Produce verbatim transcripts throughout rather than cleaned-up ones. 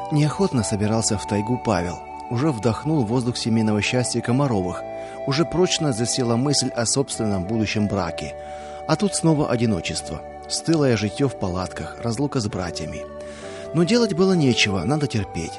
Неохотно собирался в тайгу Павел. Уже вдохнул воздух семейного счастья Комаровых. Уже прочно засела мысль о собственном будущем браке. А тут снова одиночество. Стылое житье в палатках, разлука с братьями. Но делать было нечего, надо терпеть.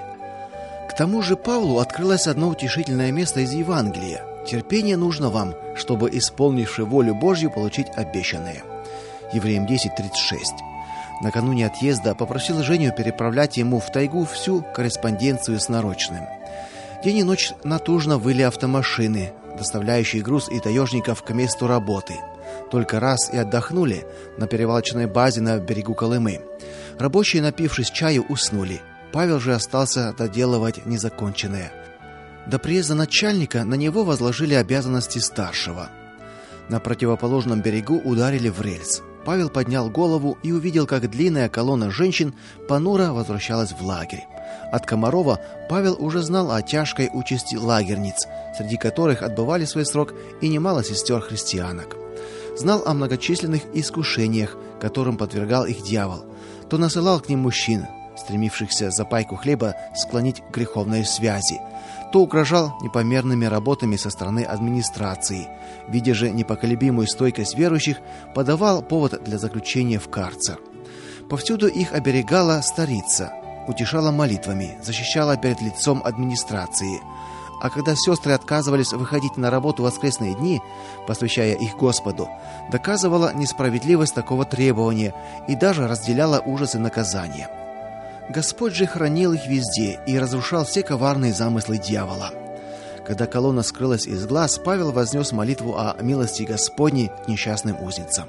К тому же Павлу открылось одно утешительное место из Евангелия. Терпение нужно вам, чтобы, исполнивши волю Божью, получить обещанное. Евреям десять тридцать шесть. Накануне отъезда попросил Женю переправлять ему в тайгу всю корреспонденцию с нарочным. День и ночь натужно выли автомашины, доставляющие груз и таежников к месту работы. Только раз и отдохнули на перевалочной базе на берегу Колымы. Рабочие, напившись чаю, уснули. Павел же остался доделывать незаконченное. До приезда начальника на него возложили обязанности старшего. На противоположном берегу ударили в рельс. Павел поднял голову и увидел, как длинная колонна женщин понуро возвращалась в лагерь. От Комарова Павел уже знал о тяжкой участи лагерниц, среди которых отбывали свой срок и немало сестер-христианок. Знал о многочисленных искушениях, которым подвергал их дьявол. То насылал к ним мужчин, стремившихся за пайку хлеба склонить к греховной связи, то угрожал непомерными работами со стороны администрации. Видя же непоколебимую стойкость верующих, подавал повод для заключения в карцер. Повсюду их оберегала старица, утешала молитвами, защищала перед лицом администрации. А когда сестры отказывались выходить на работу в воскресные дни, посвящая их Господу, доказывала несправедливость такого требования и даже разделяла ужасы наказания. Господь же хранил их везде и разрушал все коварные замыслы дьявола. Когда колонна скрылась из глаз, Павел вознес молитву о милости Господней к несчастным узницам.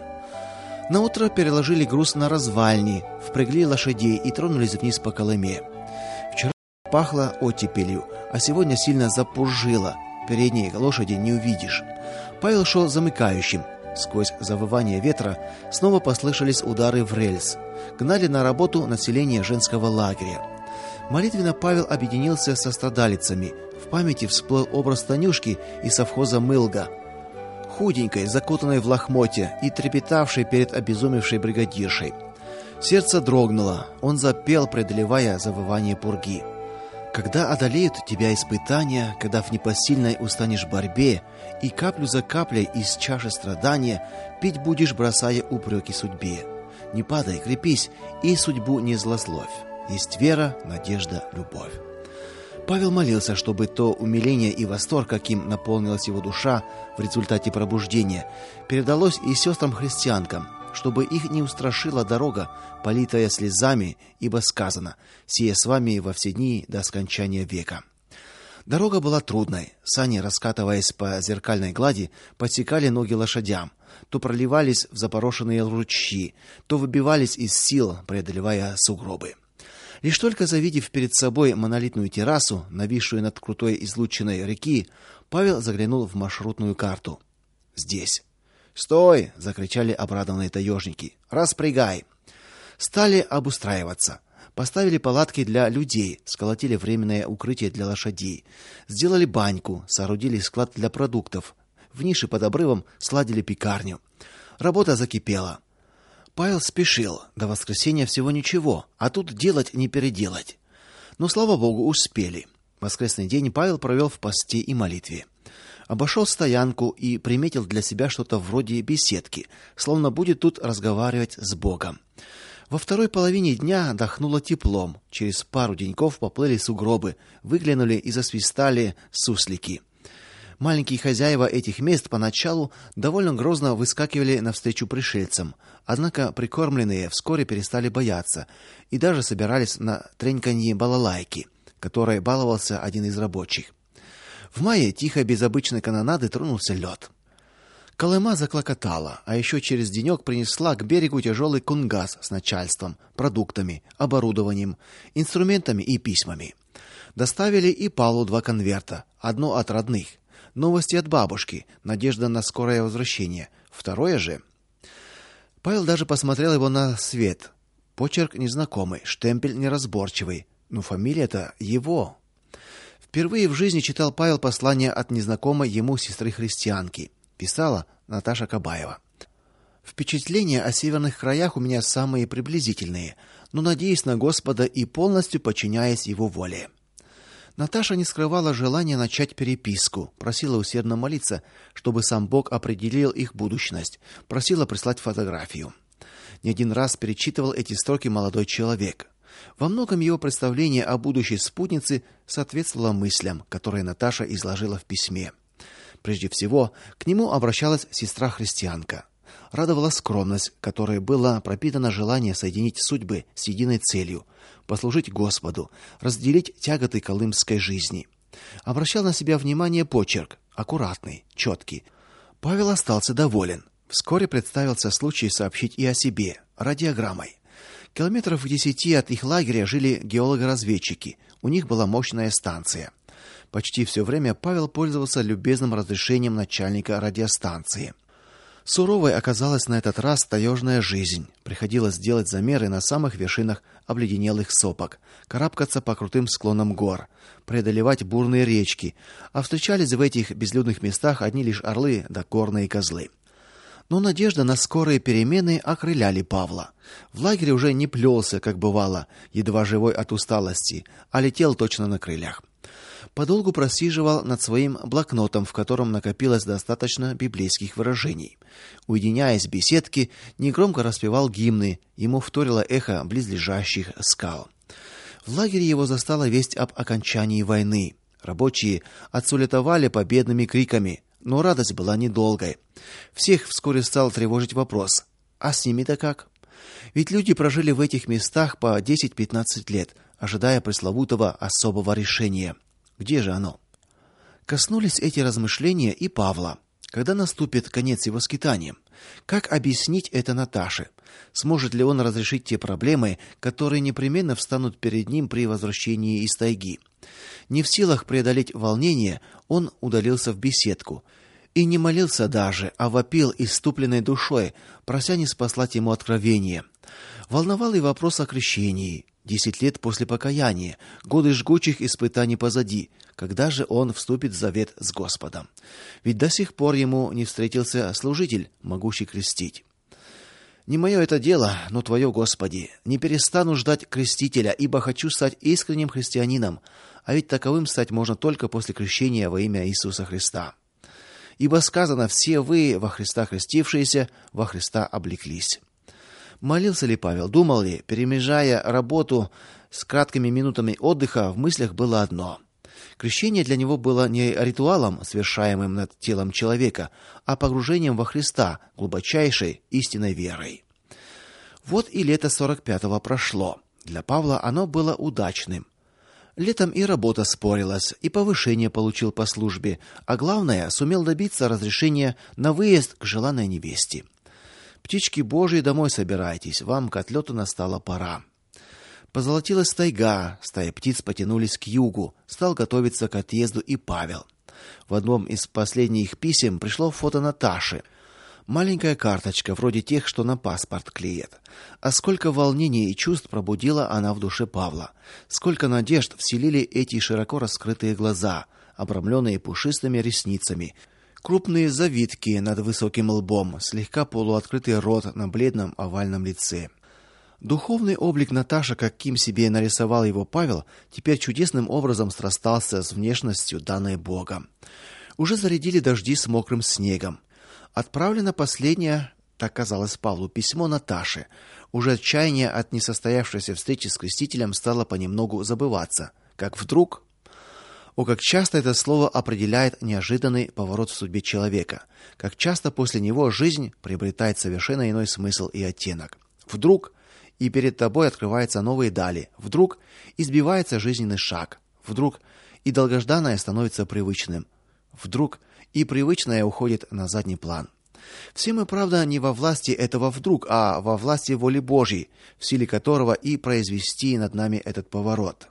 Наутро переложили груз на развальни, впрягли лошадей и тронулись вниз по Колыме. Вчера пахло оттепелью, а сегодня сильно запуржило. Передние лошади не увидишь. Павел шел замыкающим. Сквозь завывание ветра снова послышались удары в рельс. Гнали на работу население женского лагеря. Молитвенно Павел объединился со страдалицами. В памяти всплыл образ Танюшки из совхоза Мылга, худенькой, закутанной в лохмотья и трепетавшей перед обезумевшей бригадиршей. Сердце дрогнуло. Он запел, преодолевая завывание пурги. Когда одолеют тебя испытания, когда в непосильной устанешь борьбе, и каплю за каплей из чаши страдания пить будешь, бросая упреки судьбе. Не падай, крепись, и судьбу не злословь. Есть вера, надежда, любовь. Павел молился, чтобы то умиление и восторг, каким наполнилась его душа в результате пробуждения, передалось и сестрам-христианкам, чтобы их не устрашила дорога, политая слезами, ибо сказано: «Сие с вами во все дни до скончания века». Дорога была трудной. Сани, раскатываясь по зеркальной глади, подсекали ноги лошадям, то проливались в запорошенные ручьи, то выбивались из сил, преодолевая сугробы. Лишь только завидев перед собой монолитную террасу, нависшую над крутой излучиной реки, Павел заглянул в маршрутную карту. Здесь. «Стой!» — закричали обрадованные таежники. «Распрягай!» Стали обустраиваться. Поставили палатки для людей, сколотили временное укрытие для лошадей, сделали баньку, соорудили склад для продуктов. В нише под обрывом сладили пекарню. Работа закипела. Павел спешил. До воскресенья всего ничего, а тут делать не переделать. Но, слава богу, успели. Воскресный день Павел провел в посте и молитве. Обошел стоянку и приметил для себя что-то вроде беседки, словно будет тут разговаривать с Богом. Во второй половине дня дохнуло теплом. Через пару деньков поплыли сугробы, выглянули и засвистали суслики. Маленькие хозяева этих мест поначалу довольно грозно выскакивали навстречу пришельцам, однако прикормленные вскоре перестали бояться и даже собирались на треньканье балалайки, которой баловался один из рабочих. В мае тихо, без обычной канонады, тронулся лед. Колыма заклокотала, а еще через денек принесла к берегу тяжелый кунгас с начальством, продуктами, оборудованием, инструментами и письмами. Доставили и Павлу два конверта, одно от родных, новости от бабушки, надежда на скорое возвращение, второе же. Павел даже посмотрел его на свет. Почерк незнакомый, штемпель неразборчивый, но фамилия-то его. Впервые в жизни читал Павел послание от незнакомой ему сестры-христианки. Писала Наташа Кабаева. Впечатления о северных краях у меня самые приблизительные, но надеясь на Господа и полностью подчиняясь его воле. Наташа не скрывала желания начать переписку, просила усердно молиться, чтобы сам Бог определил их будущность, просила прислать фотографию. Не один раз перечитывал эти строки молодой человек. Во многом его представление о будущей спутнице соответствовало мыслям, которые Наташа изложила в письме. Прежде всего, к нему обращалась сестра-христианка. Радовала скромность, которой было пропитано желание соединить судьбы с единой целью послужить Господу, разделить тяготы колымской жизни. Обращал на себя внимание почерк, аккуратный, четкий. Павел остался доволен. Вскоре представился случай сообщить и о себе, радиограммой. Километров в десяти от их лагеря жили геологи-разведчики. У них была мощная станция. Почти все время Павел пользовался любезным разрешением начальника радиостанции. Суровой оказалась на этот раз таежная жизнь. Приходилось делать замеры на самых вершинах обледенелых сопок, карабкаться по крутым склонам гор, преодолевать бурные речки, а встречались в этих безлюдных местах одни лишь орлы да горные козлы. Но надежда на скорые перемены окрыляли Павла. В лагере уже не плелся, как бывало, едва живой от усталости, а летел точно на крыльях. Подолгу просиживал над своим блокнотом, в котором накопилось достаточно библейских выражений. Уединяясь в беседке, негромко распевал гимны, ему вторило эхо близлежащих скал. В лагере его застала весть об окончании войны. Рабочие отсулетовали победными криками, но радость была недолгой. Всех вскоре стал тревожить вопрос: а с ними-то как? Ведь люди прожили в этих местах по десять-пятнадцать лет, ожидая пресловутого особого решения. Где же оно? Коснулись эти размышления и Павла. Когда наступит конец его скитаниям? Как объяснить это Наташе? Сможет ли он разрешить те проблемы, которые непременно встанут перед ним при возвращении из тайги? Не в силах преодолеть волнение, он удалился в беседку и не молился даже, а вопил исступленной душой, прося ниспослать ему откровение. Волновал и вопрос о крещении. Десять лет после покаяния, годы жгучих испытаний позади. Когда же он вступит в завет с Господом? Ведь до сих пор ему не встретился служитель, могущий крестить. Не мое это дело, но твое, Господи. Не перестану ждать крестителя, ибо хочу стать искренним христианином, а ведь таковым стать можно только после крещения во имя Иисуса Христа. Ибо сказано: все вы, во Христа крестившиеся, во Христа облеклись. Молился ли Павел, думал ли, перемежая работу с краткими минутами отдыха, в мыслях было одно: крещение для него было не ритуалом, совершаемым над телом человека, а погружением во Христа, глубочайшей истинной верой. Вот и лето сорок пятого прошло. Для Павла оно было удачным. Летом и работа спорилась, и повышение получил по службе, а главное, сумел добиться разрешения на выезд к желанной невесте. Птички Божьи, домой собирайтесь, вам к отлету настала пора. Позолотилась тайга, стаи птиц потянулись к югу, стал готовиться к отъезду и Павел. В одном из последних писем пришло фото Наташи. Маленькая карточка, вроде тех, что на паспорт клеят. А сколько волнений и чувств пробудила она в душе Павла. Сколько надежд вселили эти широко раскрытые глаза, обрамленные пушистыми ресницами. Крупные завитки над высоким лбом, слегка полуоткрытый рот на бледном овальном лице. Духовный облик Наташи, каким себе нарисовал его Павел, теперь чудесным образом срастался с внешностью, данной Богом. Уже зарядили дожди с мокрым снегом. Отправлено последнее, так казалось Павлу, письмо Наташе. Уже отчаяние от несостоявшейся встречи с крестителем стало понемногу забываться. Как вдруг... О, как часто это слово определяет неожиданный поворот в судьбе человека. Как часто после него жизнь приобретает совершенно иной смысл и оттенок. Вдруг и перед тобой открываются новые дали. Вдруг избивается жизненный шаг. Вдруг и долгожданное становится привычным. Вдруг и привычное уходит на задний план. Все мы, правда, не во власти этого вдруг, а во власти воли Божьей, в силе которого и произвести над нами этот поворот.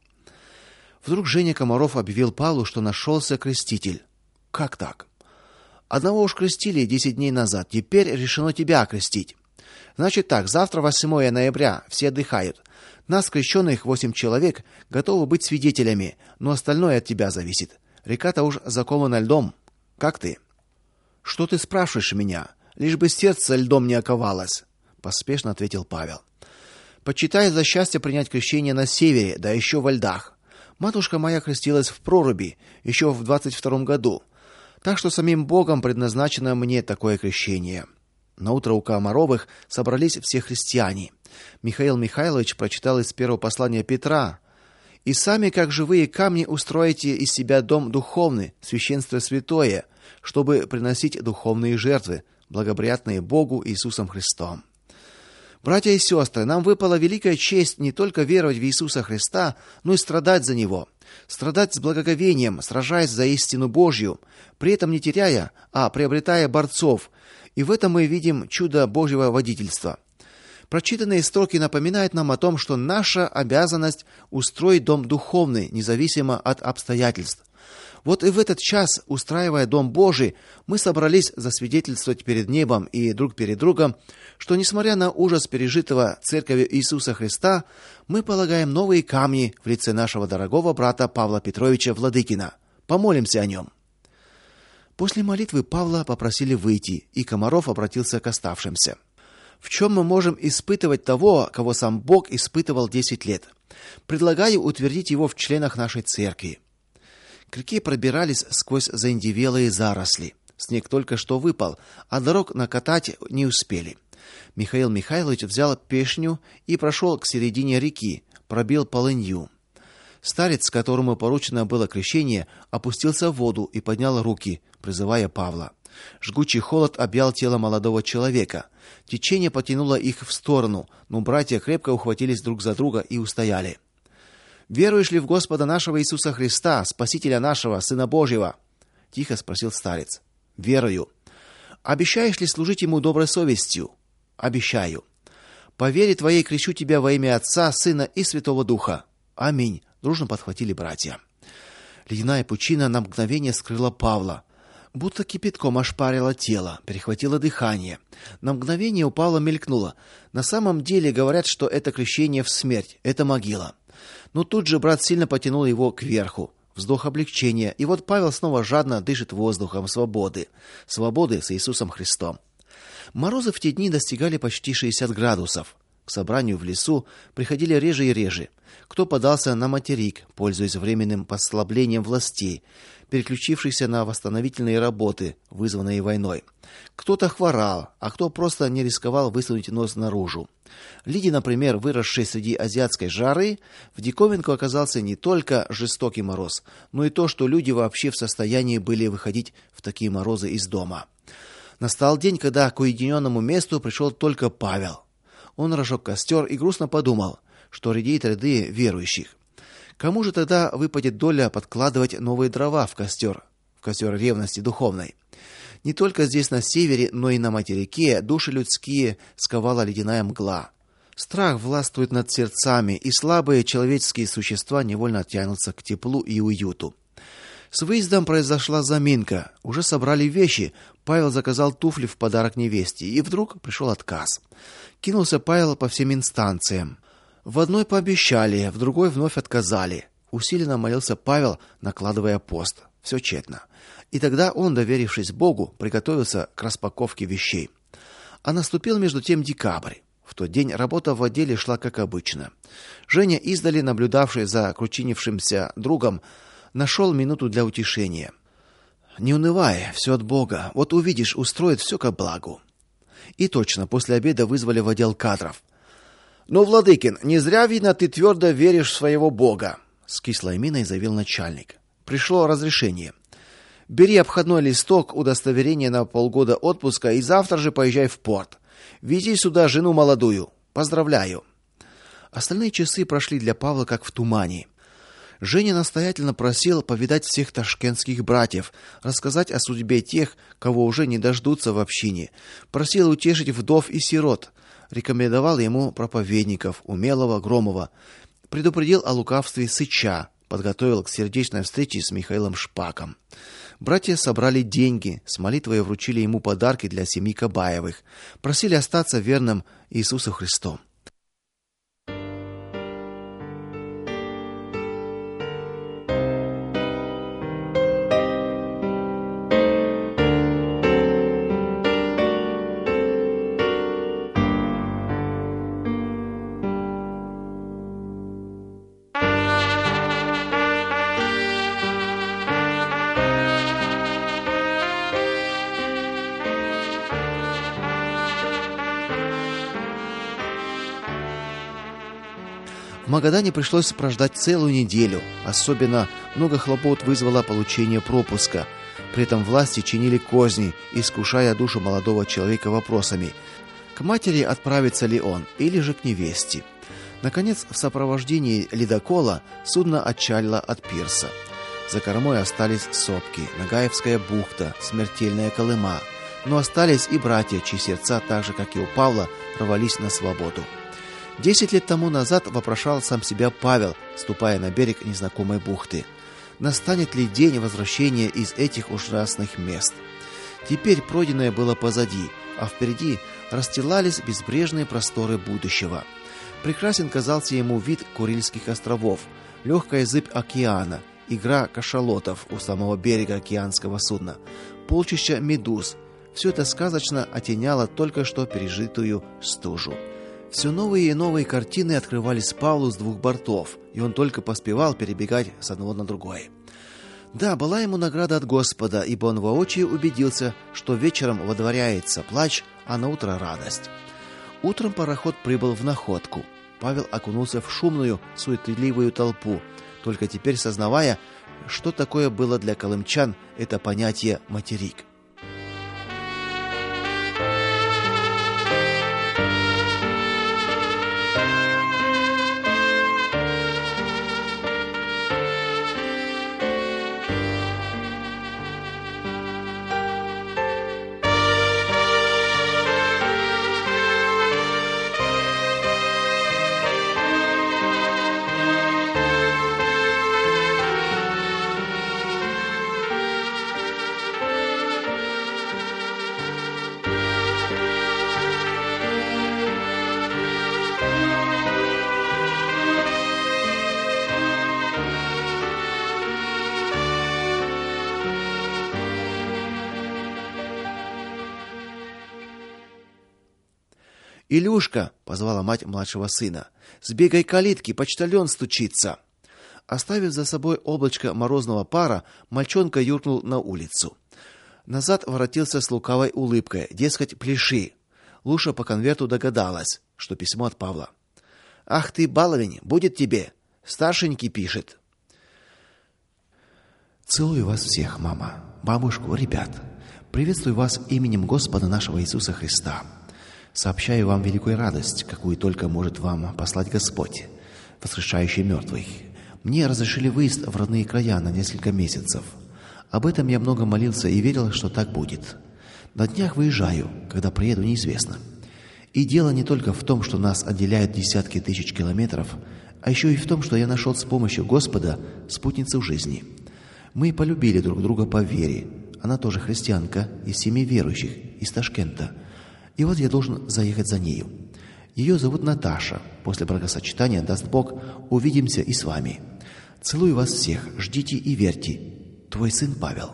Вдруг Женя Комаров объявил Павлу, что нашелся креститель. Как так? Одного уж крестили десять дней назад, теперь решено тебя окрестить. Значит так, завтра восьмое ноября, все отдыхают. Нас, крещенных восемь человек, готовы быть свидетелями, но остальное от тебя зависит. Река-то уж закована льдом. Как ты? Что ты спрашиваешь меня? Лишь бы сердце льдом не оковалось, поспешно ответил Павел. Почитаю за счастье принять крещение на севере, да еще во льдах. Матушка моя крестилась в проруби еще в двадцать втором году. Так что самим Богом предназначено мне такое крещение. Наутро у Комаровых собрались все христиане. Михаил Михайлович прочитал из первого послания Петра: «И сами, как живые камни, устроите из себя дом духовный, священство святое, чтобы приносить духовные жертвы, благоприятные Богу Иисусом Христом». Братья и сестры, нам выпала великая честь не только веровать в Иисуса Христа, но и страдать за него. Страдать с благоговением, сражаясь за истину Божью, при этом не теряя, а приобретая борцов. И в этом мы видим чудо Божьего водительства. Прочитанные строки напоминают нам о том, что наша обязанность устроить дом духовный, независимо от обстоятельств. Вот и в этот час, устраивая дом Божий, мы собрались засвидетельствовать перед небом и друг перед другом, что, несмотря на ужас пережитого Церковью Иисуса Христа, мы полагаем новые камни в лице нашего дорогого брата Павла Петровича Владыкина. Помолимся о нем. После молитвы Павла попросили выйти, и Комаров обратился к оставшимся. В чем мы можем испытывать того, кого сам Бог испытывал десять лет? Предлагаю утвердить его в членах нашей церкви. К реке пробирались сквозь заиндевелые заросли. Снег только что выпал, а дорог накатать не успели. Михаил Михайлович взял пешню и прошел к середине реки, пробил полынью. Старец, которому поручено было крещение, опустился в воду и поднял руки, призывая Павла. Жгучий холод объял тело молодого человека. Течение потянуло их в сторону, но братья крепко ухватились друг за друга и устояли. «Веруешь ли в Господа нашего Иисуса Христа, Спасителя нашего, Сына Божьего?» — тихо спросил старец. «Верую». «Обещаешь ли служить Ему доброй совестью?» «Обещаю». «По вере Твоей крещу Тебя во имя Отца, Сына и Святого Духа». «Аминь», — дружно подхватили братья. Ледяная пучина на мгновение скрыла Павла. Будто кипятком ошпарило тело, перехватило дыхание. На мгновение у Павла мелькнуло: на самом деле говорят, что это крещение в смерть, это могила. Но тут же брат сильно потянул его кверху. Вздох облегчения, и вот Павел снова жадно дышит воздухом свободы. Свободы с Иисусом Христом. Морозы в те дни достигали почти шестьдесят градусов. К собранию в лесу приходили реже и реже. Кто подался на материк, пользуясь временным послаблением властей, переключившихся на восстановительные работы, вызванные войной. Кто-то хворал, а кто просто не рисковал высунуть нос наружу. Лиде, например, выросшей среди азиатской жары, в диковинку оказался не только жестокий мороз, но и то, что люди вообще в состоянии были выходить в такие морозы из дома. Настал день, когда к уединенному месту пришел только Павел. Он разжег костер и грустно подумал, что редеют ряды верующих. Кому же тогда выпадет доля подкладывать новые дрова в костер, в костер ревности духовной? Не только здесь на севере, но и на материке души людские сковала ледяная мгла. Страх властвует над сердцами, и слабые человеческие существа невольно тянутся к теплу и уюту. С выездом произошла заминка. Уже собрали вещи. Павел заказал туфли в подарок невесте, и вдруг пришел отказ. Кинулся Павел по всем инстанциям. В одной пообещали, в другой вновь отказали. Усиленно молился Павел, накладывая пост. Все тщетно. И тогда он, доверившись Богу, приготовился к распаковке вещей. А наступил между тем декабрь. В тот день работа в отделе шла как обычно. Женя, издали наблюдавший за кручинившимся другом, нашел минуту для утешения. «Не унывай, все от Бога. Вот увидишь, устроит все ко благу». И точно, после обеда вызвали в отдел кадров. «Ну, Владыкин, не зря, видно, ты твердо веришь в своего Бога», — с кислой миной заявил начальник. «Пришло разрешение. Бери обходной листок, удостоверение на полгода отпуска и завтра же поезжай в порт. Вези сюда жену молодую. Поздравляю». Остальные часы прошли для Павла как в тумане. Женя настоятельно просил повидать всех ташкентских братьев, рассказать о судьбе тех, кого уже не дождутся в общине. Просил утешить вдов и сирот. Рекомендовал ему проповедников Умелого, Громова. Предупредил о лукавстве Сыча. Подготовил к сердечной встрече с Михаилом Шпаком. Братья собрали деньги, с молитвой вручили ему подарки для семьи Кабаевых. Просили остаться верным Иисусу Христу. Магадане пришлось прождать целую неделю. Особенно много хлопот вызвало получение пропуска. При этом власти чинили козни, искушая душу молодого человека вопросами: к матери отправится ли он или же к невесте. Наконец, в сопровождении ледокола судно отчалило от пирса. За кормой остались сопки, Нагаевская бухта, смертельная Колыма. Но остались и братья, чьи сердца, так же как и у Павла, рвались на свободу. Десять лет тому назад вопрошал сам себя Павел, ступая на берег незнакомой бухты: настанет ли день возвращения из этих ужасных мест? Теперь пройденное было позади, а впереди расстилались безбрежные просторы будущего. Прекрасен казался ему вид Курильских островов, легкая зыбь океана, игра кашалотов у самого берега океанского судна, полчища медуз. Все это сказочно оттеняло только что пережитую стужу. Все новые и новые картины открывались Павлу с двух бортов, и он только поспевал перебегать с одного на другой. Да, была ему награда от Господа, ибо он воочию убедился, что вечером водворяется плач, а на утро радость. Утром пароход прибыл в Находку. Павел окунулся в шумную, суетливую толпу, только теперь сознавая, что такое было для колымчан это понятие материк. «Илюшка!» — позвала мать младшего сына. «Сбегай к калитке, почтальон стучится!» Оставив за собой облачко морозного пара, мальчонка юркнул на улицу. Назад воротился с лукавой улыбкой, дескать, пляши. Луша по конверту догадалась, что письмо от Павла. «Ах ты, баловень, будет тебе! Старшенький пишет!» «Целую вас всех, мама, бабушку, ребят. Приветствую вас именем Господа нашего Иисуса Христа. Сообщаю вам великую радость, какую только может вам послать Господь, воскрешающий мертвых. Мне разрешили выезд в родные края на несколько месяцев. Об этом я много молился и верил, что так будет. На днях выезжаю, когда приеду, неизвестно. И дело не только в том, что нас отделяют десятки тысяч километров, а еще и в том, что я нашел с помощью Господа спутницу жизни. Мы полюбили друг друга по вере. Она тоже христианка, из семьи верующих, из Ташкента. И вот я должен заехать за нею. Ее зовут Наташа. После бракосочетания, даст Бог, увидимся и с вами. Целую вас всех. Ждите и верьте. Твой сын Павел».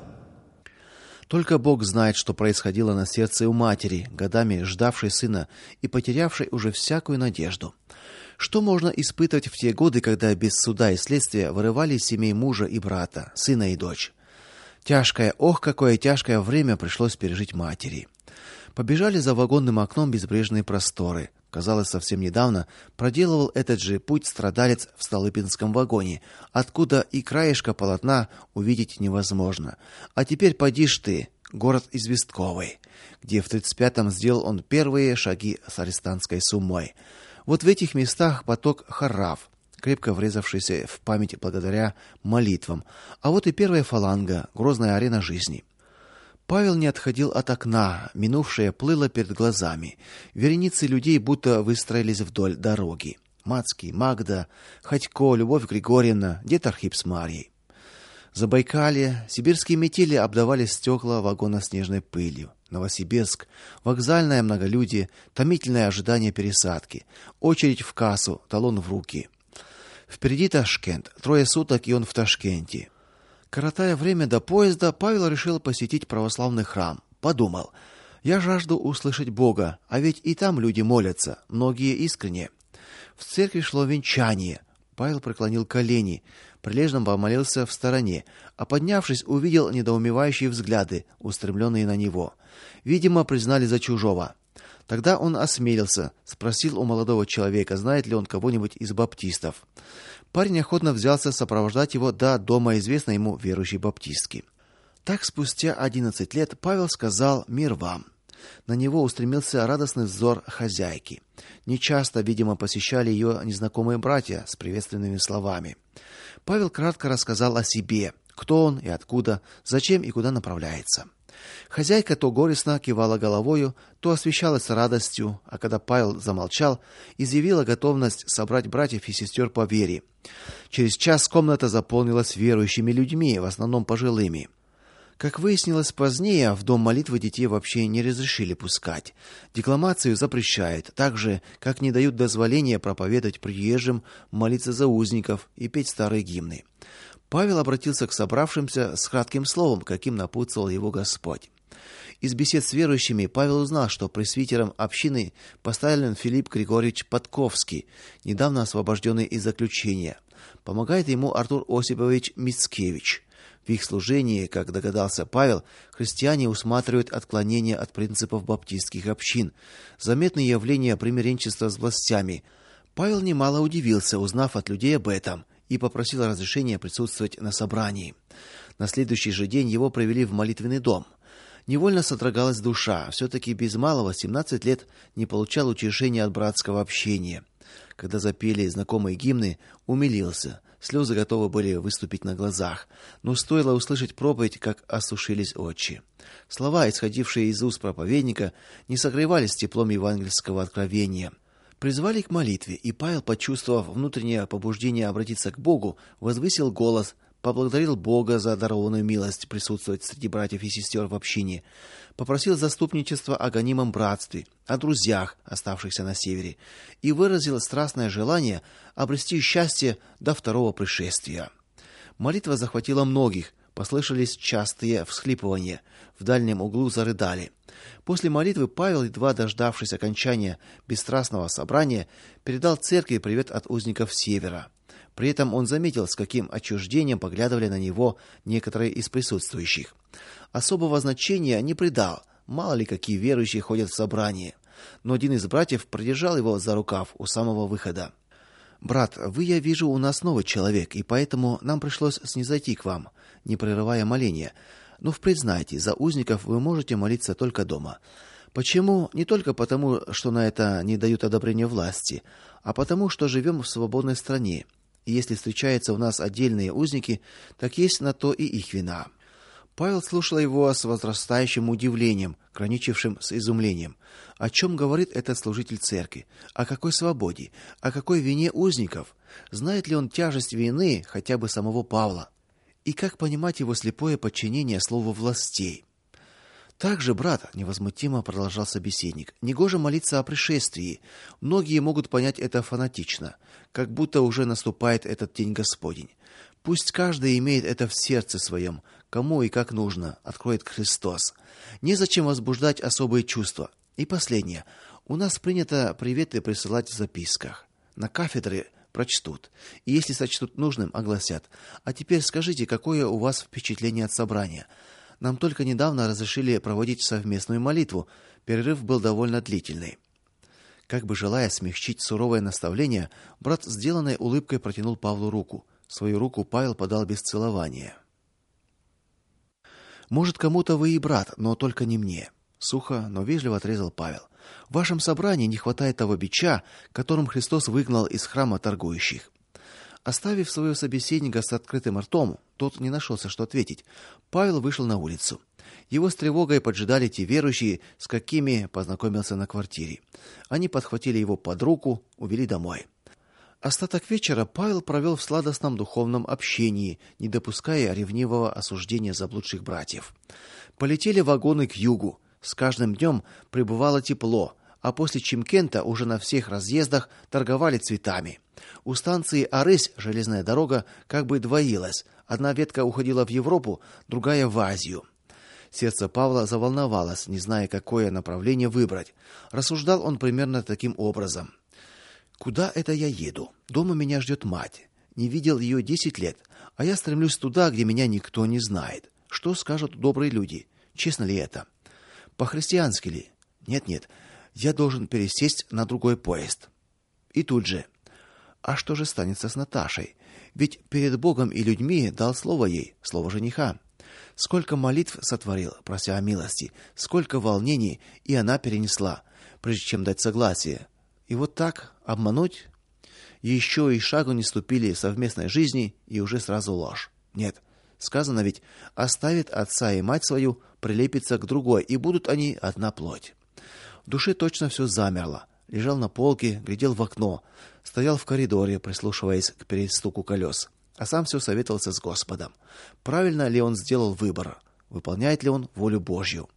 Только Бог знает, что происходило на сердце у матери, годами ждавшей сына и потерявшей уже всякую надежду. Что можно испытывать в те годы, когда без суда и следствия вырывали из семей мужа и брата, сына и дочь? Тяжкое, ох, какое тяжкое время пришлось пережить матери. Побежали за вагонным окном безбрежные просторы. Казалось, совсем недавно проделывал этот же путь страдалец в Столыпинском вагоне, откуда и краешка полотна увидеть невозможно. А теперь поди ж ты, город известковый, где в тридцать пятом сделал он первые шаги с арестантской суммой. Вот в этих местах поток Харрав, крепко врезавшийся в память благодаря молитвам. А вот и первая фаланга, грозная арена жизни. Павел не отходил от окна, минувшее плыло перед глазами. Вереницы людей будто выстроились вдоль дороги. Мацкий, Магда, Ходько, Любовь Григорьевна, дед Архип с Марьей. Забайкалье, сибирские метели обдавали стекла вагона снежной пылью. Новосибирск, вокзальное многолюдие, томительное ожидание пересадки, очередь в кассу, талон в руки. Впереди Ташкент, трое суток, и он в Ташкенте. Коротая время до поезда, Павел решил посетить православный храм. Подумал: я жажду услышать Бога, а ведь и там люди молятся, многие искренне. В церкви шло венчание. Павел преклонил колени, прилежно помолился в стороне, а поднявшись, увидел недоумевающие взгляды, устремленные на него. Видимо, признали за чужого. Тогда он осмелился, спросил у молодого человека, знает ли он кого-нибудь из баптистов. Парень охотно взялся сопровождать его до дома известной ему верующей баптистки. Так спустя одиннадцать лет Павел сказал: "Мир вам". На него устремился радостный взор хозяйки. Нечасто, видимо, посещали ее незнакомые братья с приветственными словами. Павел кратко рассказал о себе, кто он и откуда, зачем и куда направляется. Хозяйка то горестно кивала головою, то освещалась радостью, а когда Павел замолчал, изъявила готовность собрать братьев и сестер по вере. Через час комната заполнилась верующими людьми, в основном пожилыми. Как выяснилось позднее, в дом молитвы детей вообще не разрешили пускать. Декламацию запрещают, так же, как не дают дозволения проповедовать приезжим, молиться за узников и петь старые гимны. Павел обратился к собравшимся с кратким словом, каким напутствовал его Господь. Из бесед с верующими Павел узнал, что пресвитером общины поставлен Филипп Григорьевич Подковский, недавно освобожденный из заключения. Помогает ему Артур Осипович Мицкевич. В их служении, как догадался Павел, христиане усматривают отклонения от принципов баптистских общин, заметные явления примиренчества с властями. Павел немало удивился, узнав от людей об этом, и попросил разрешения присутствовать на собрании. На следующий же день его провели в молитвенный дом. Невольно содрогалась душа, все-таки без малого семнадцать лет не получал утешения от братского общения. Когда запели знакомые гимны, умилился. Слезы готовы были выступить на глазах, но стоило услышать проповедь, как осушились очи. Слова, исходившие из уст проповедника, не согревались теплом евангельского откровения. Призвали к молитве, и Павел, почувствовав внутреннее побуждение обратиться к Богу, возвысил голос, поблагодарил Бога за дарованную милость присутствовать среди братьев и сестер в общине, попросил заступничества о гонимом братстве, о друзьях, оставшихся на севере, и выразил страстное желание обрести счастье до второго пришествия. Молитва захватила многих, послышались частые всхлипывания, в дальнем углу зарыдали. После молитвы Павел, едва дождавшись окончания бесстрастного собрания, передал церкви привет от узников севера. При этом он заметил, с каким отчуждением поглядывали на него некоторые из присутствующих. Особого значения не придал, мало ли какие верующие ходят в собрание. Но один из братьев продержал его за рукав у самого выхода. «Брат, вы, я вижу, у нас новый человек, и поэтому нам пришлось снизойти к вам, не прерывая моления. Но впредь знайте, за узников вы можете молиться только дома. Почему? Не только потому, что на это не дают одобрения власти, а потому, что живем в свободной стране. И если встречаются у нас отдельные узники, так есть на то и их вина». Павел слушал его с возрастающим удивлением, граничившим с изумлением. О чем говорит этот служитель церкви? О какой свободе? О какой вине узников? Знает ли он тяжесть вины хотя бы самого Павла? И как понимать его слепое подчинение слову властей? «Также, брат, — невозмутимо продолжал собеседник, — негоже молиться о пришествии. Многие могут понять это фанатично, как будто уже наступает этот день Господень. Пусть каждый имеет это в сердце своем, кому и как нужно, откроет Христос. Незачем возбуждать особые чувства. И последнее. У нас принято приветы присылать в записках. На кафедре прочтут, и если сочтут нужным, огласят. А теперь скажите, какое у вас впечатление от собрания? Нам только недавно разрешили проводить совместную молитву. Перерыв был довольно длительный». Как бы желая смягчить суровое наставление, брат с сделанной улыбкой протянул Павлу руку. Свою руку Павел подал без целования. «Может, кому-то вы и брат, но только не мне», — сухо, но вежливо отрезал Павел. «В вашем собрании не хватает того бича, которым Христос выгнал из храма торгующих». Оставив своего собеседника с открытым ртом, тот не нашелся, что ответить. Павел вышел на улицу. Его с тревогой поджидали те верующие, с какими познакомился на квартире. Они подхватили его под руку, увели домой. Остаток вечера Павел провел в сладостном духовном общении, не допуская ревнивого осуждения заблудших братьев. Полетели вагоны к югу. С каждым днем прибывало тепло, а после Чимкента уже на всех разъездах торговали цветами. У станции Арысь железная дорога как бы двоилась. Одна ветка уходила в Европу, другая в Азию. Сердце Павла заволновалось, не зная, какое направление выбрать. Рассуждал он примерно таким образом: «Куда это я еду? Дома меня ждет мать. Не видел ее десять лет, а я стремлюсь туда, где меня никто не знает. Что скажут добрые люди? Честно ли это? По-христиански ли? Нет-нет. Я должен пересесть на другой поезд. И тут же: а что же станется с Наташей? Ведь перед Богом и людьми дал слово ей, слово жениха. Сколько молитв сотворил, прося о милости, сколько волнений и она перенесла, прежде чем дать согласие. И вот так обмануть? Еще и шагу не ступили совместной жизни, и уже сразу ложь. Нет, сказано ведь: оставит отца и мать свою, прилепится к другой, и будут они одна плоть. В душе точно все замерло. Лежал на полке, глядел в окно, стоял в коридоре, прислушиваясь к перестуку колес, а сам все советовался с Господом. Правильно ли он сделал выбор? Выполняет ли он волю Божью?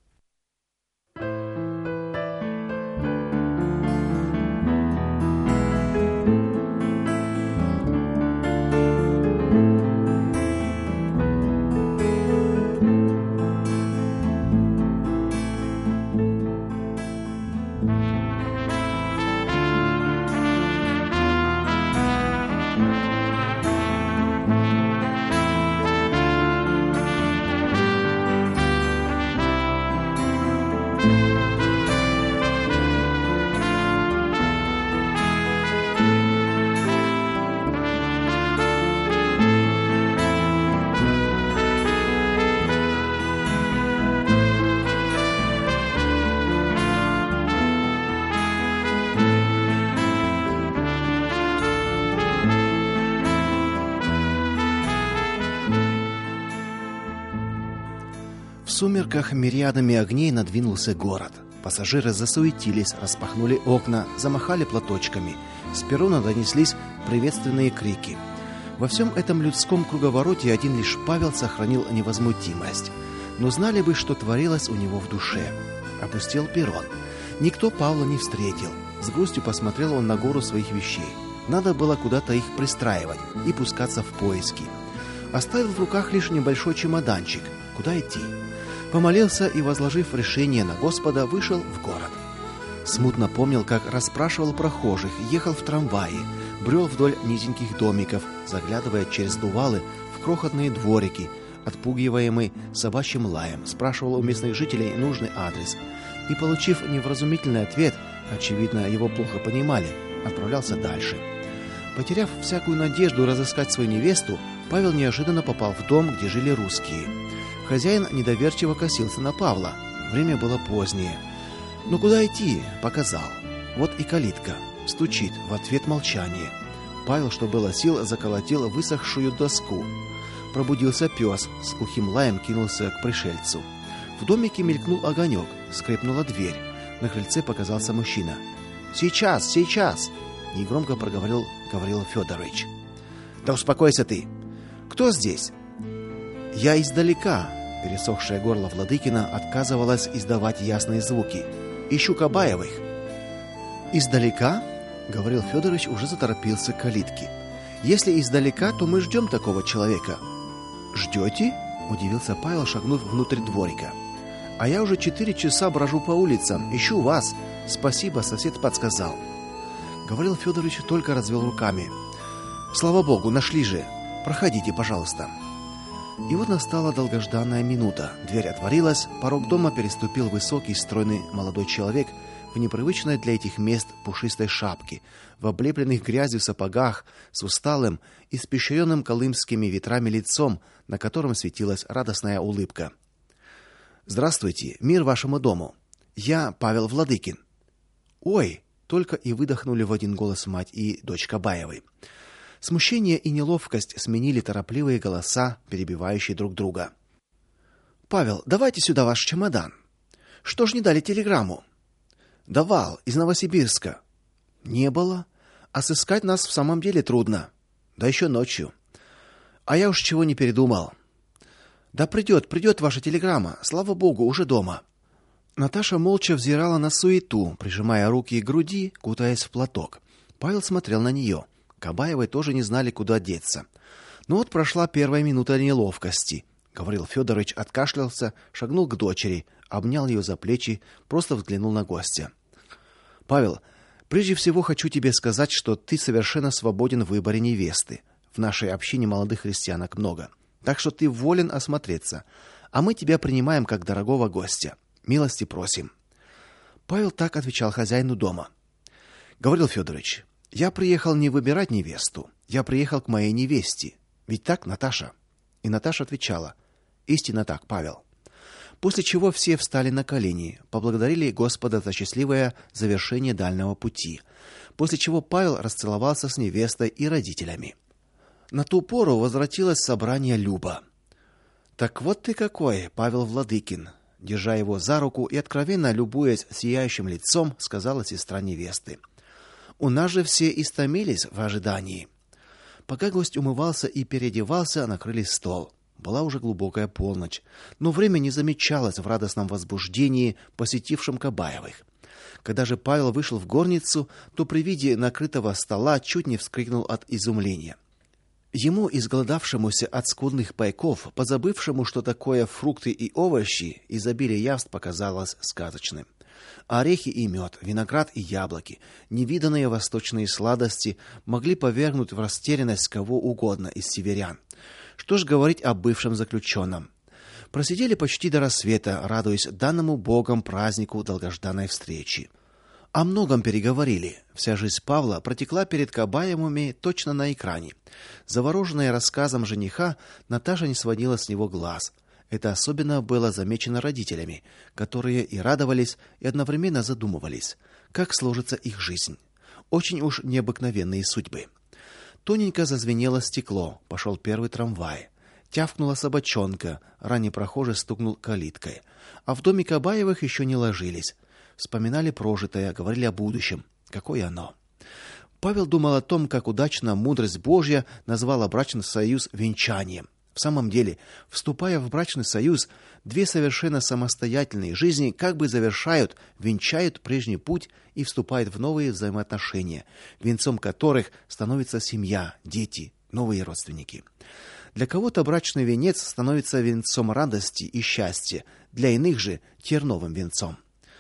В сумерках мириадами огней надвинулся город. Пассажиры засуетились, распахнули окна, замахали платочками. С перрона донеслись приветственные крики. Во всем этом людском круговороте один лишь Павел сохранил невозмутимость. Но знали бы, что творилось у него в душе. Опустел перрон. Никто Павла не встретил. С грустью посмотрел он на гору своих вещей. Надо было куда-то их пристраивать и пускаться в поиски. Оставил в руках лишь небольшой чемоданчик. Куда идти? Помолился и, возложив решение на Господа, вышел в город. Смутно помнил, как расспрашивал прохожих, ехал в трамвае, брел вдоль низеньких домиков, заглядывая через дувалы в крохотные дворики, отпугиваемый собачьим лаем, спрашивал у местных жителей нужный адрес и, получив невразумительный ответ, очевидно, его плохо понимали, отправлялся дальше. Потеряв всякую надежду разыскать свою невесту, Павел неожиданно попал в дом, где жили русские. Хозяин недоверчиво косился на Павла. Время было позднее. «Ну куда идти?» — показал. Вот и калитка. Стучит, в ответ молчание. Павел, что было сил, заколотил высохшую доску. Пробудился пес, с глухим лаем кинулся к пришельцу. В домике мелькнул огонек, скрипнула дверь. На крыльце показался мужчина. «Сейчас, сейчас!» — негромко проговорил Гаврил Федорович. «Да успокойся ты! Кто здесь?» «Я издалека». Пересохшее горло Владыкина отказывалось издавать ясные звуки. «Ищу Кабаевых». «Издалека?» — Гаврил Федорович уже заторопился к калитке. «Если издалека, то мы ждем такого человека». «Ждете?» — удивился Павел, шагнув внутрь дворика. «А я уже четыре часа брожу по улицам, ищу вас. Спасибо, сосед подсказал». Гаврил Федорович только развел руками. «Слава Богу, нашли же. Проходите, пожалуйста». И вот настала долгожданная минута. Дверь отворилась, порог дома переступил высокий, стройный молодой человек в непривычной для этих мест пушистой шапке, в облепленных грязью сапогах, с усталым, испещренным колымскими ветрами лицом, на котором светилась радостная улыбка. «Здравствуйте, мир вашему дому. Я Павел Владыкин». «Ой!» — только и выдохнули в один голос мать и дочь Кабаевой. Смущение и неловкость сменили торопливые голоса, перебивающие друг друга. «Павел, давайте сюда ваш чемодан». «Что ж не дали телеграмму?» «Давал, из Новосибирска». «Не было. А сыскать нас в самом деле трудно. Да еще ночью. А я уж чего не передумал». «Да придет, придет ваша телеграмма. Слава Богу, уже дома». Наташа молча взирала на суету, прижимая руки к груди, кутаясь в платок. Павел смотрел на нее. Кабаевы тоже не знали, куда деться. Но вот прошла первая минута неловкости. Гаврил Федорович откашлялся, шагнул к дочери, обнял ее за плечи, просто взглянул на гостя. «Павел, прежде всего хочу тебе сказать, что ты совершенно свободен в выборе невесты. В нашей общине молодых христианок много. Так что ты волен осмотреться. А мы тебя принимаем как дорогого гостя. Милости просим». Павел так отвечал хозяину дома. Гаврил Федорович: я приехал не выбирать невесту, я приехал к моей невесте. Ведь так, Наташа? И Наташа отвечала: истинно так, Павел. После чего все встали на колени, поблагодарили Господа за счастливое завершение дальнего пути. После чего Павел расцеловался с невестой и родителями. На ту пору возвратилось собрание Люба. Так вот ты какой, Павел Владыкин, держа его за руку и откровенно любуясь сияющим лицом, сказала сестра невесты. У нас же все истомились в ожидании. Пока гость умывался и переодевался, накрыли стол. Была уже глубокая полночь, но время не замечалось в радостном возбуждении, посетившем Кабаевых. Когда же Павел вышел в горницу, то при виде накрытого стола чуть не вскрикнул от изумления. Ему, изголодавшемуся от скудных пайков, позабывшему, что такое фрукты и овощи, изобилие явств показалось сказочным. Орехи и мед, виноград и яблоки, невиданные восточные сладости могли повергнуть в растерянность кого угодно из северян. Что ж говорить о бывшем заключенном? Просидели почти до рассвета, радуясь данному Богом празднику долгожданной встречи. О многом переговорили. Вся жизнь Павла протекла перед Кабаевыми точно на экране. Завороженная рассказом жениха, Наташа не сводила с него глаз. Это особенно было замечено родителями, которые и радовались, и одновременно задумывались, как сложится их жизнь. Очень уж необыкновенные судьбы. Тоненько зазвенело стекло, пошел первый трамвай. Тявкнула собачонка, ранний прохожий стукнул калиткой. А в доме Кабаевых еще не ложились. Вспоминали прожитое, говорили о будущем. Какое оно? Павел думал о том, как удачно мудрость Божья назвала брачный союз венчанием. В самом деле, вступая в брачный союз, две совершенно самостоятельные жизни как бы завершают, венчают прежний путь и вступают в новые взаимоотношения, венцом которых становится семья, дети, новые родственники. Для кого-то брачный венец становится венцом радости и счастья, для иных же терновым венцом.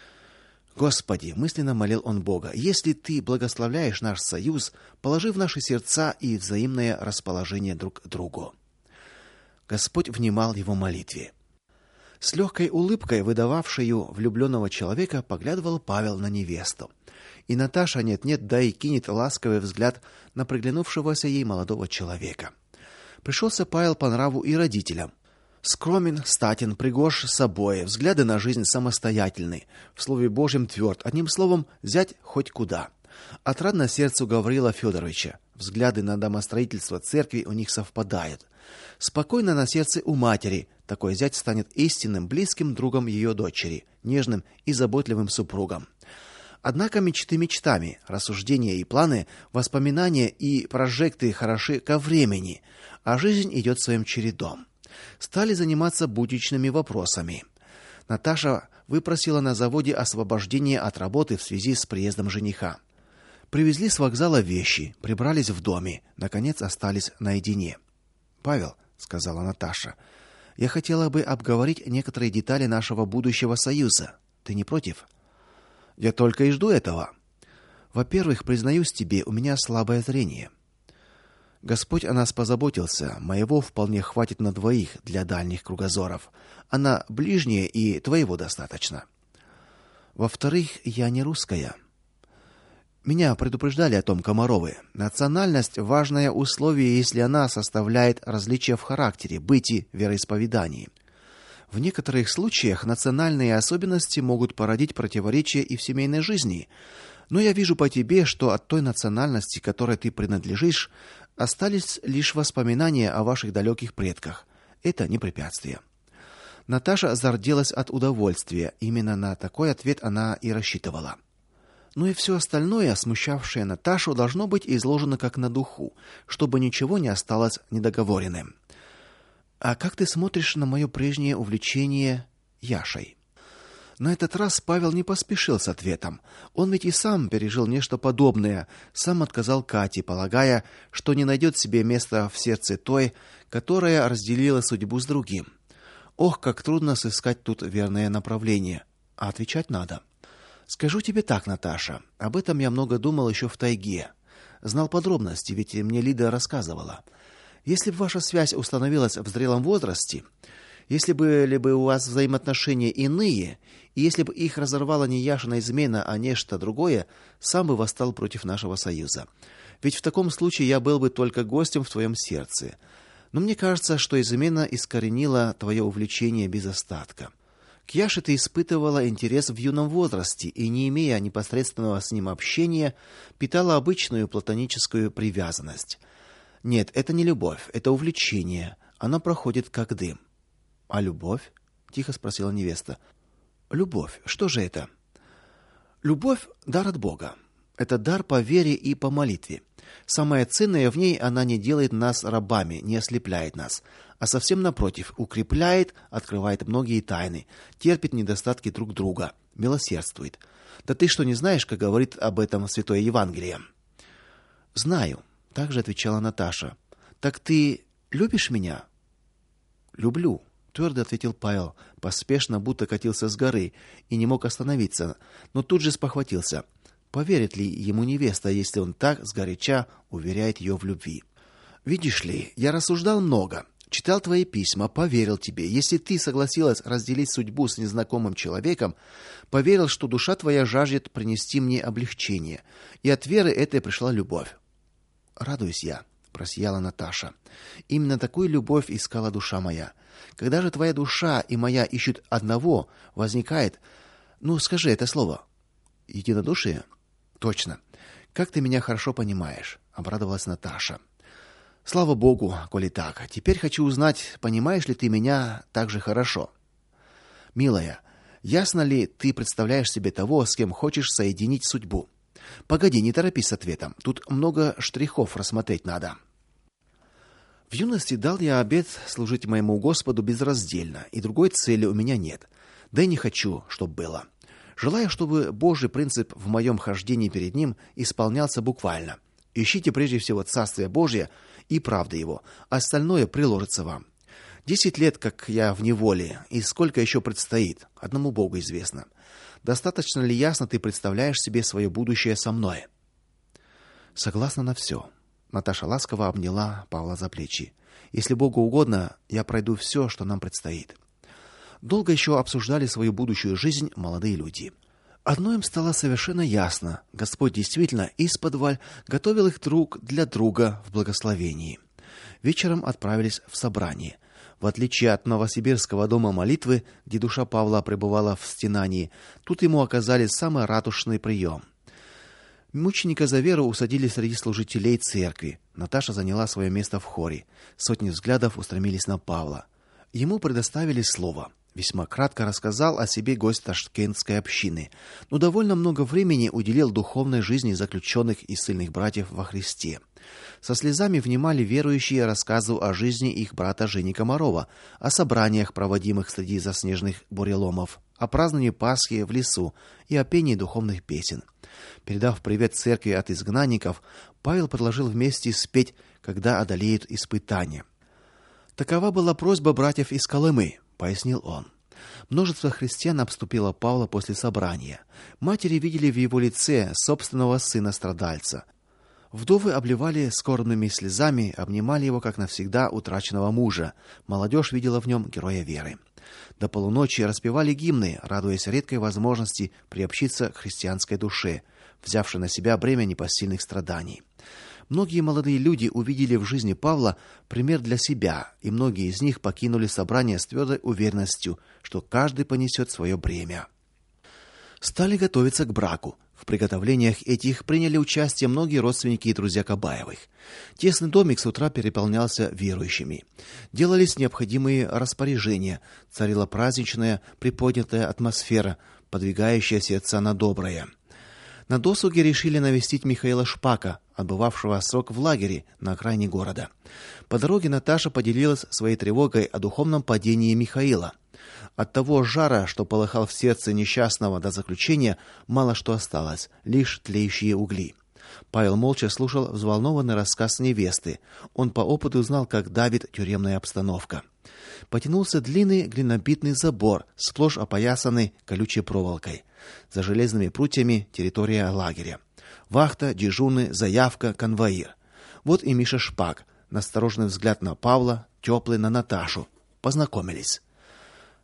Господи, мысленно молил он Бога, если ты благословляешь наш союз, положи в наши сердца и взаимное расположение друг к другу. Господь внимал его молитве. С легкой улыбкой, выдававшей влюбленного человека, поглядывал Павел на невесту. И Наташа нет-нет, да и кинет ласковый взгляд на приглянувшегося ей молодого человека. Пришелся Павел по нраву и родителям. Скромен, статен, пригож собой, взгляды на жизнь самостоятельны, в слове Божьем тверд, одним словом, взять хоть куда. Отрадно сердцу Гаврила Федоровича. Взгляды на домостроительство церкви у них совпадают. Спокойно на сердце у матери. Такой зять станет истинным близким другом ее дочери, нежным и заботливым супругом. Однако мечты мечтами, рассуждения и планы, воспоминания и прожекты хороши ко времени, а жизнь идет своим чередом. Стали заниматься будничными вопросами. Наташа выпросила на заводе освобождение от работы в связи с приездом жениха. Привезли с вокзала вещи, прибрались в доме, наконец остались наедине. "Павел", сказала Наташа, "я хотела бы обговорить некоторые детали нашего будущего союза. Ты не против?" "Я только и жду этого. Во-первых, признаюсь тебе, у меня слабое зрение. Господь о нас позаботился, моего вполне хватит на двоих для дальних кругозоров, а на ближние и твоего достаточно. Во-вторых, я не русская. Меня предупреждали о том Комаровы. Национальность важное условие, если она составляет различия в характере, быте, вероисповедании. В некоторых случаях национальные особенности могут породить противоречия и в семейной жизни. Но я вижу по тебе, что от той национальности, к которой ты принадлежишь, остались лишь воспоминания о ваших далеких предках. Это не препятствие". Наташа зарделась от удовольствия. Именно на такой ответ она и рассчитывала. Ну и все остальное, смущавшее Наташу, должно быть изложено как на духу, чтобы ничего не осталось недоговоренным. "А как ты смотришь на мое прежнее увлечение Яшей?" На этот раз Павел не поспешил с ответом. Он ведь и сам пережил нечто подобное, сам отказал Кате, полагая, что не найдет себе места в сердце той, которая разделила судьбу с другим. Ох, как трудно сыскать тут верное направление, а отвечать надо. Скажу тебе так, Наташа, об этом я много думал еще в тайге. Знал подробности, ведь мне Лида рассказывала. Если бы ваша связь установилась в зрелом возрасте, Если были бы у вас взаимоотношения иные, и если бы их разорвала не Яшина измена, а нечто другое, сам бы восстал против нашего союза. Ведь в таком случае я был бы только гостем в твоем сердце. Но мне кажется, что измена искоренила твое увлечение без остатка. К Яше ты испытывала интерес в юном возрасте и, не имея непосредственного с ним общения, питала обычную платоническую привязанность. Нет, это не любовь, это увлечение. Оно проходит как дым. А любовь? Тихо спросила невеста. Любовь, что же это? Любовь дар от Бога. Это дар по вере и по молитве. Самое ценное в ней, она не делает нас рабами, не ослепляет нас, а совсем напротив, укрепляет, открывает многие тайны, терпит недостатки друг друга, милосердствует. Да ты что, не знаешь, как говорит об этом Святое Евангелие? Знаю, также отвечала Наташа. Так ты любишь меня? Люблю, твердо ответил Павел, поспешно, будто катился с горы и не мог остановиться, но тут же спохватился. Поверит ли ему невеста, если он так сгоряча уверяет ее в любви? Видишь ли, я рассуждал много, читал твои письма, поверил тебе. Если ты согласилась разделить судьбу с незнакомым человеком, поверил, что душа твоя жаждет принести мне облегчение, и от веры этой пришла любовь. Радуюсь я, просияла Наташа. Именно такую любовь искала душа моя. Когда же твоя душа и моя ищут одного, возникает, ну, скажи это слово. Единодушие? Точно. Как ты меня хорошо понимаешь, обрадовалась Наташа. Слава Богу, коли так. Теперь хочу узнать, понимаешь ли ты меня так же хорошо. Милая, ясно ли ты представляешь себе того, с кем хочешь соединить судьбу? Погоди, не торопись с ответом. Тут много штрихов рассмотреть надо. В юности дал я обет служить моему Господу безраздельно, и другой цели у меня нет. Да и не хочу, чтоб было. Желаю, чтобы Божий принцип в моем хождении перед ним исполнялся буквально. Ищите прежде всего Царствие Божие и правды его, а остальное приложится вам. Десять лет, как я в неволе, и сколько еще предстоит, одному Богу известно. Достаточно ли ясно ты представляешь себе свое будущее со мной? Согласна на все. Наташа ласково обняла Павла за плечи. Если Богу угодно, я пройду все, что нам предстоит. Долго еще обсуждали свою будущую жизнь молодые люди. Одно им стало совершенно ясно: Господь действительно исподволь готовил их друг для друга в благословении. Вечером отправились в собрание. В отличие от новосибирского дома молитвы, где душа Павла пребывала в стенании, тут ему оказали самый радушный прием. Мученика за веру усадили среди служителей церкви. Наташа заняла свое место в хоре. Сотни взглядов устремились на Павла. Ему предоставили слово. Весьма кратко рассказал о себе гость ташкентской общины, но довольно много времени уделил духовной жизни заключенных и ссыльных братьев во Христе. Со слезами внимали верующие рассказу о жизни их брата Жени Комарова, о собраниях, проводимых среди заснеженных буреломов, о праздновании Пасхи в лесу и о пении духовных песен. Передав привет церкви от изгнанников, Павел предложил вместе спеть «Когда одолеют испытания». Такова была просьба братьев из Колымы, пояснил он. Множество христиан обступило Павла после собрания. Матери видели в его лице собственного сына-страдальца. Вдовы обливали скорбными слезами, обнимали его как навсегда утраченного мужа. Молодежь видела в нем героя веры. До полуночи распевали гимны, радуясь редкой возможности приобщиться к христианской душе, взявшей на себя бремя непосильных страданий. Многие молодые люди увидели в жизни Павла пример для себя, и многие из них покинули собрание с твердой уверенностью, что каждый понесет свое бремя. Стали готовиться к браку. В приготовлениях этих приняли участие многие родственники и друзья Кабаевых. Тесный домик с утра переполнялся верующими. Делались необходимые распоряжения, царила праздничная, приподнятая атмосфера, подвигающая сердца на доброе. На досуге решили навестить Михаила Шпака, отбывавшего срок в лагере на окраине города. По дороге Наташа поделилась своей тревогой о духовном падении Михаила. От того жара, что полыхал в сердце несчастного до заключения, мало что осталось, лишь тлеющие угли. Павел молча слушал взволнованный рассказ невесты. Он по опыту знал, как давит тюремная обстановка. Потянулся длинный глинобитный забор, сплошь опоясанный колючей проволокой. За железными прутьями территория лагеря. Вахта, дежурный, заявка, конвоир. Вот и Миша Шпак. Настороженный взгляд на Павла, теплый на Наташу. Познакомились.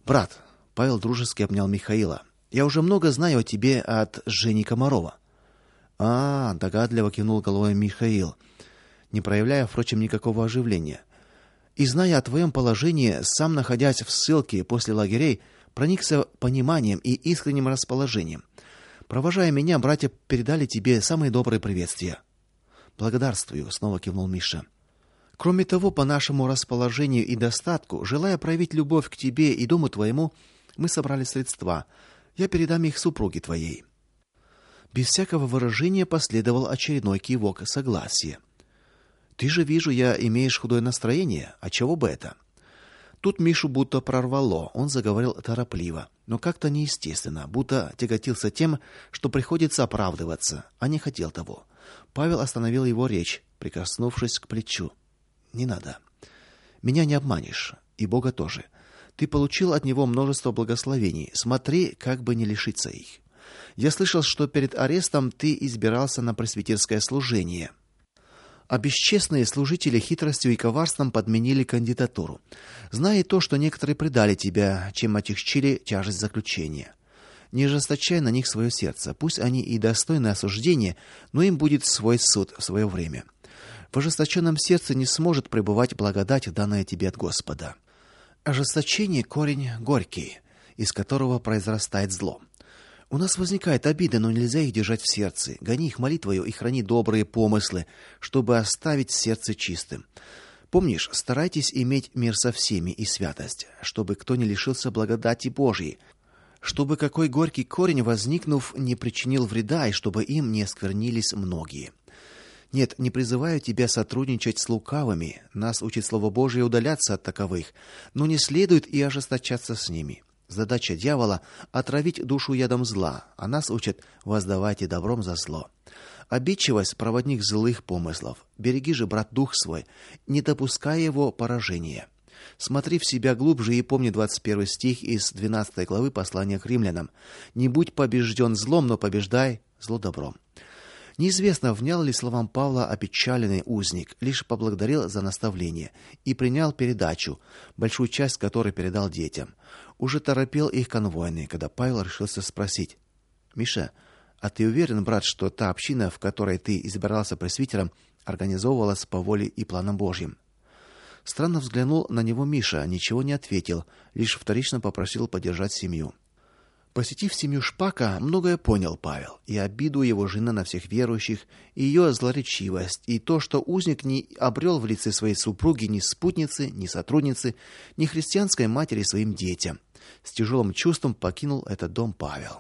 «Брат», — Павел дружески обнял Михаила, — «я уже много знаю о тебе от Жени Комарова». «А, — догадливо кивнул головой Михаил, не проявляя, впрочем, никакого оживления. «И зная о твоем положении, сам, находясь в ссылке после лагерей, проникся пониманием и искренним расположением. Провожая меня, братья передали тебе самые добрые приветствия». «Благодарствую», — снова кивнул Миша. «Кроме того, по нашему расположению и достатку, желая проявить любовь к тебе и дому твоему, мы собрали средства. Я передам их супруге твоей». Без всякого выражения последовал очередной кивок согласия. «Ты же, вижу я, имеешь худое настроение. А чего бы это?» Тут Мишу будто прорвало. Он заговорил торопливо, но как-то неестественно, будто тяготился тем, что приходится оправдываться, а не хотел того. Павел остановил его речь, прикоснувшись к плечу. «Не надо. Меня не обманешь, и Бога тоже. Ты получил от него множество благословений. Смотри, как бы не лишиться их. Я слышал, что перед арестом ты избирался на пресвитерское служение. А бесчестные служители хитростью и коварством подменили кандидатуру. Зная то, что некоторые предали тебя, чем отягчили тяжесть заключения. Не ожесточай на них свое сердце. Пусть они и достойны осуждения, но им будет свой суд в свое время. В ожесточенном сердце не сможет пребывать благодать, данная тебе от Господа. Ожесточение — корень горький, из которого произрастает зло. У нас возникает обида, но нельзя их держать в сердце. Гони их молитвою и храни добрые помыслы, чтобы оставить сердце чистым. Помнишь, старайтесь иметь мир со всеми и святость, чтобы кто не лишился благодати Божьей, чтобы какой горький корень, возникнув, не причинил вреда, и чтобы им не осквернились многие. Нет, не призываю тебя сотрудничать с лукавыми. Нас учит Слово Божие удаляться от таковых, но не следует и ожесточаться с ними. Задача дьявола — отравить душу ядом зла, а нас учат: воздавайте добром за зло. Обидчивость — проводник злых помыслов. Береги же, брат, дух свой, не допускай его поражения. Смотри в себя глубже и помни двадцать первый стих из двенадцатой главы послания к римлянам. «Не будь побежден злом, но побеждай зло добром». Неизвестно, внял ли словам Павла опечаленный узник, лишь поблагодарил за наставление и принял передачу, большую часть которой передал детям. Уже торопил их конвойный, когда Павел решился спросить: «Миша, а ты уверен, брат, что та община, в которой ты избирался пресвитером, организовывалась по воле и планам Божьим?» Странно взглянул на него Миша, ничего не ответил, лишь вторично попросил поддержать семью. Посетив семью Шпака, многое понял Павел: и обиду его жены на всех верующих, и ее злоречивость, и то, что узник не обрел в лице своей супруги ни спутницы, ни сотрудницы, ни христианской матери своим детям. С тяжелым чувством покинул этот дом Павел.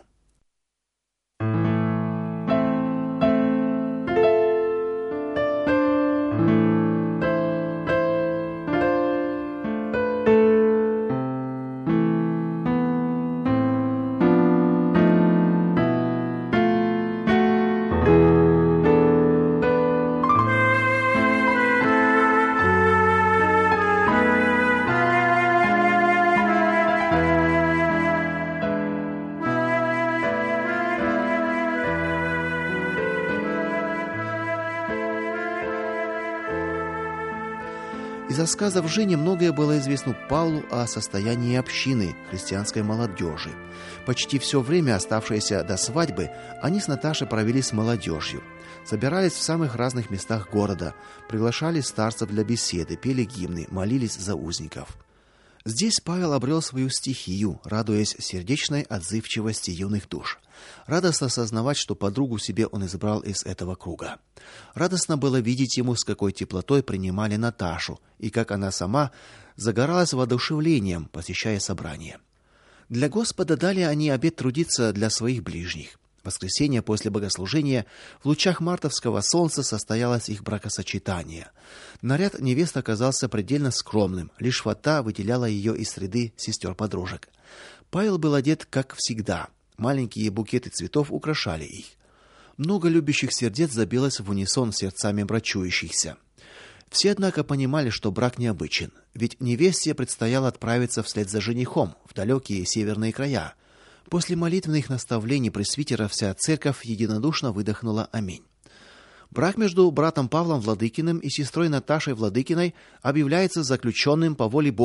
Из рассказов Жени многое было известно Павлу о состоянии общины христианской молодежи. Почти все время, оставшееся до свадьбы, они с Наташей провели с молодежью. Собирались в самых разных местах города, приглашали старцев для беседы, пели гимны, молились за узников. Здесь Павел обрел свою стихию, радуясь сердечной отзывчивости юных душ. Радостно сознавать, что подругу себе он избрал из этого круга. Радостно было видеть ему, с какой теплотой принимали Наташу, и как она сама загоралась воодушевлением, посещая собрания. Для Господа дали они обет трудиться для своих ближних. В воскресенье после богослужения в лучах мартовского солнца состоялось их бракосочетание. Наряд невесты оказался предельно скромным, лишь фата выделяла ее из среды сестер-подружек. Павел был одет, как всегда. Маленькие букеты цветов украшали их. Много любящих сердец забилось в унисон с сердцами брачующихся. Все, однако, понимали, что брак необычен, ведь невесте предстояло отправиться вслед за женихом в далекие северные края. После молитвенных наставлений пресвитера вся церковь единодушно выдохнула «Аминь». Брак между братом Павлом Владыкиным и сестрой Наташей Владыкиной объявляется заключенным по воле Божьей.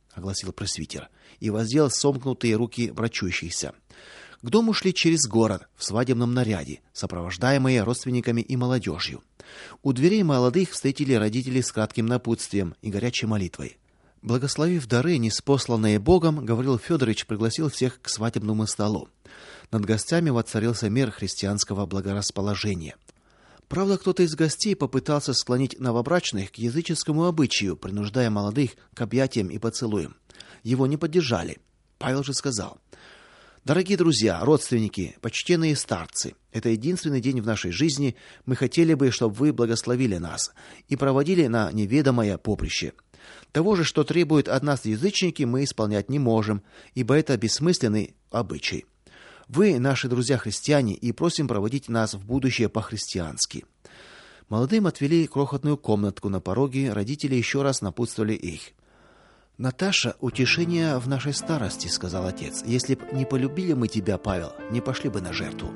огласил пресвитер и воздел сомкнутые руки брачущихся. К дому шли через город в свадебном наряде, сопровождаемые родственниками и молодежью. У дверей молодых встретили родители с кратким напутствием и горячей молитвой. Благословив дары, ниспосланные Богом, Гаврил Федорович пригласил всех к свадебному столу. Над гостями воцарился мир христианского благорасположения. Правда, кто-то из гостей попытался склонить новобрачных к языческому обычаю, принуждая молодых к объятиям и поцелуям. Его не поддержали. Павел же сказал: «Дорогие друзья, родственники, почтенные старцы, это единственный день в нашей жизни. Мы хотели бы, чтобы вы благословили нас и проводили на неведомое поприще. Того же, что требуют от нас язычники, мы исполнять не можем, ибо это бессмысленный обычай. Вы наши друзья-христиане и просим проводить нас в будущее по-христиански». Молодым отвели крохотную комнатку на пороге, родители еще раз напутствовали их. «Наташа, утешение в нашей старости», — сказал отец. «Если б не полюбили мы тебя, Павел, не пошли бы на жертву».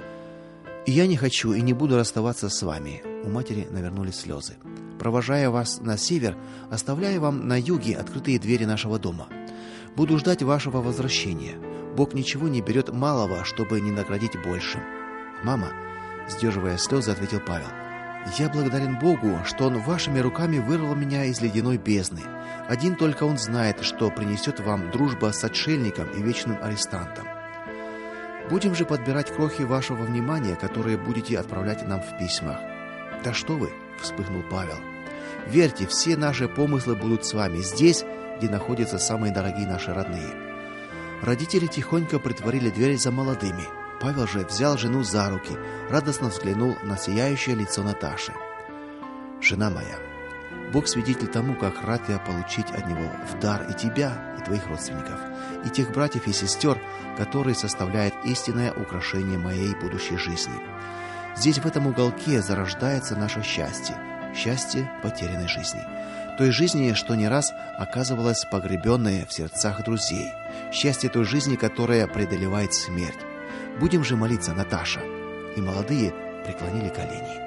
«И я не хочу и не буду расставаться с вами». У матери навернулись слезы. «Провожая вас на север, оставляю вам на юге открытые двери нашего дома. Буду ждать вашего возвращения. Бог ничего не берет малого, чтобы не наградить больше». «Мама», — сдерживая слезы, ответил Павел, «я благодарен Богу, что Он вашими руками вырвал меня из ледяной бездны. Один только Он знает, что принесет вам дружба с отшельником и вечным арестантом. Будем же подбирать крохи вашего внимания, которые будете отправлять нам в письмах». «Да что вы!» — вспыхнул Павел. «Верьте, все наши помыслы будут с вами здесь, где находятся самые дорогие наши родные». Родители тихонько притворили дверь за молодыми. Павел же взял жену за руки, радостно взглянул на сияющее лицо Наташи. «Жена моя, Бог свидетель тому, как рад я получить от Него в дар и тебя, и твоих родственников, и тех братьев и сестер, которые составляют истинное украшение моей будущей жизни. Здесь, в этом уголке, зарождается наше счастье, счастье потерянной жизни, той жизни, что не раз оказывалась погребенной в сердцах друзей, счастье той жизни, которая преодолевает смерть. Будем же молиться, Наташа». И молодые преклонили колени.